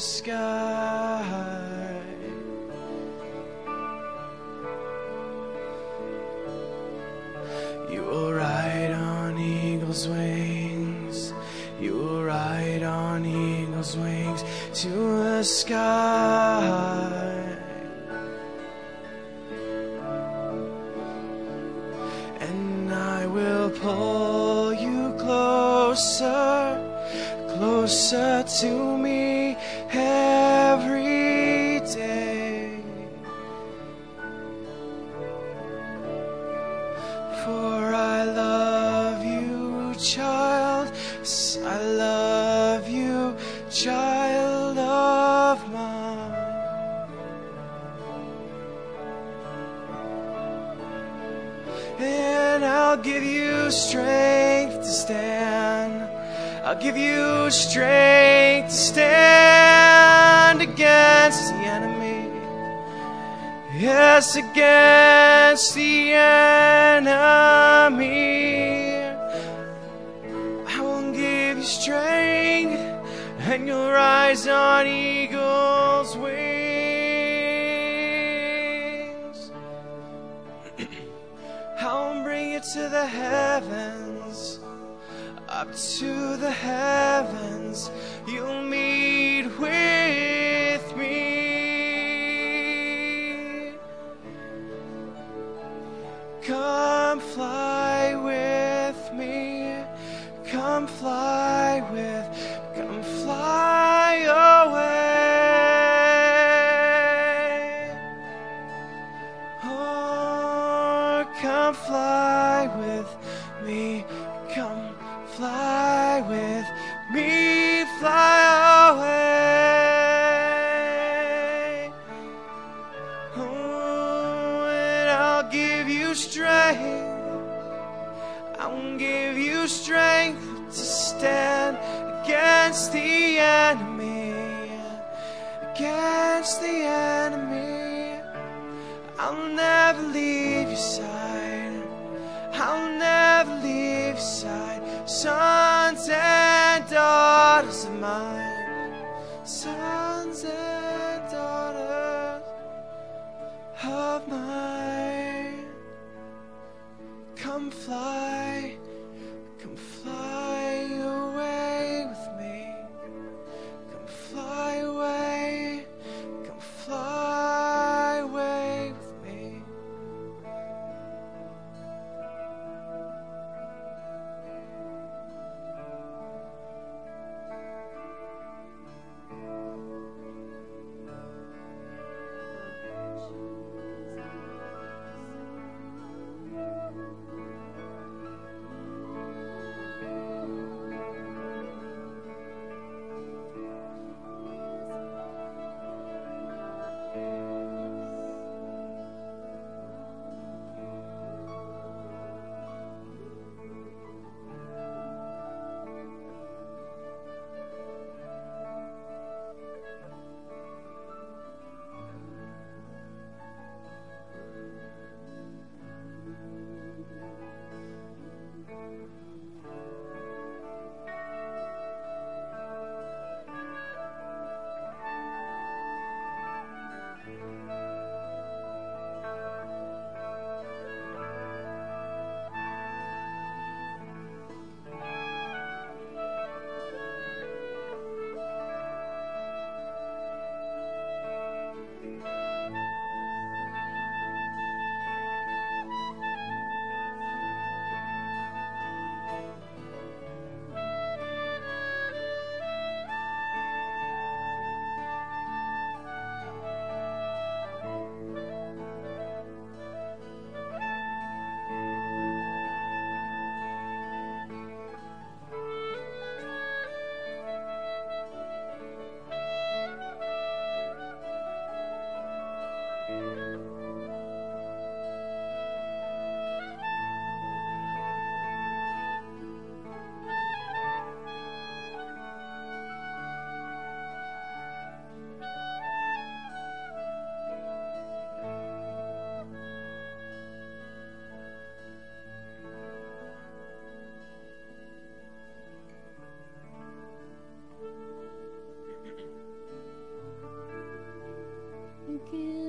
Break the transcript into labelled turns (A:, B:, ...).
A: sky. You will ride on eagle's wings. You will ride on eagle's wings to the sky. And I will pull you closer, closer to me every day. For I love you, child. Yes, I love you, child of mine. And I'll give you strength to stand. I'll give you strength to stand against the enemy. Yes, against the enemy. I will give you strength, and you'll rise on eagle's wings. I'll bring you to the heavens, up to the heavens. You'll meet with me. Come fly with me. Come fly come fly away. Oh, come fly with me. Come fly with me. Fly away. Oh, and I'll give you strength. I will give you strength to stand against the enemy. Against the enemy. I'll never leave your side. I'll never leave your side. Sons and daughters of mine. Sons and daughters of mine. Come fly away with me. Come fly away with me.
B: again.